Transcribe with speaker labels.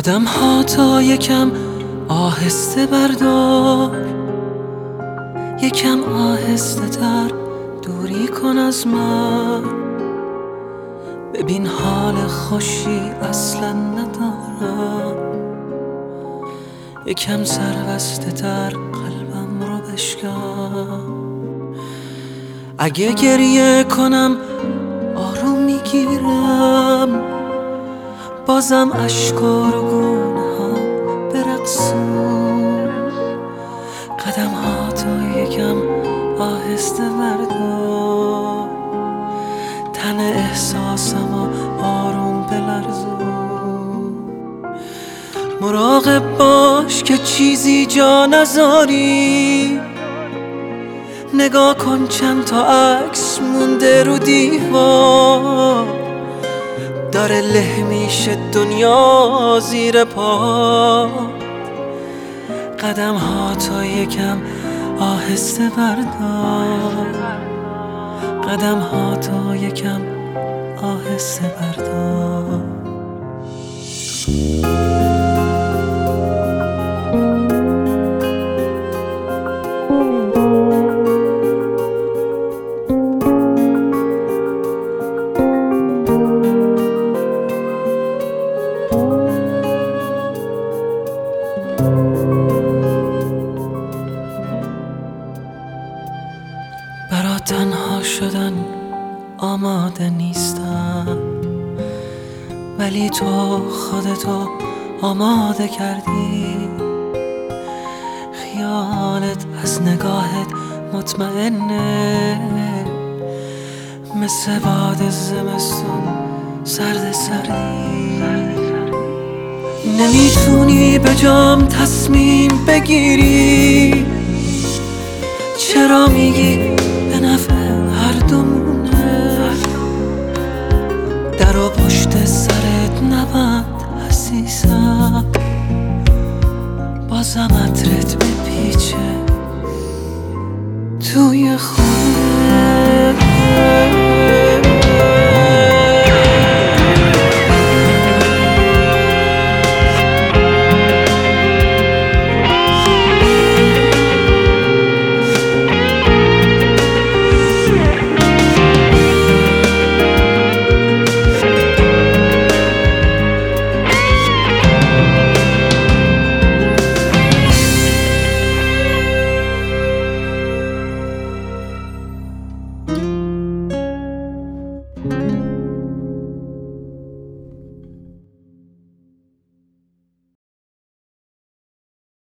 Speaker 1: قدم ها تا یکم آهسته بردار، یکم آهسته تر دوری کن از من. ببین حال خوشی اصلا ندارم، یکم سربسته تر قلبم رو بشکن. اگه گریه کنم آروم میگیرم، بازم اشکا رو گونه ها برقصون. قدم ها تا یکم آهسته بردار، تن احساسم و آروم بلرزون. مراقب باش که چیزی جا نذاری، نگاه کن چند تا عکس مونده رو دیوار. داره له میشه دنیا زیر پا. قدم ها تا یکم آهسته بردار، قدم ها تا یکم آهسته بردار. برا تنها شدن آماده نیستم، ولی تو خودتو آماده کردی. خیالت از نگاهت مطمئنه، مثل باد زمستون سرد سردی. نمیتونی به جام تصمیم بگیری، چرا میگی به نفع هر دومونه؟ در و پشت سرت نبند عزیزم، بازم عطرت بپیچه توی خونه.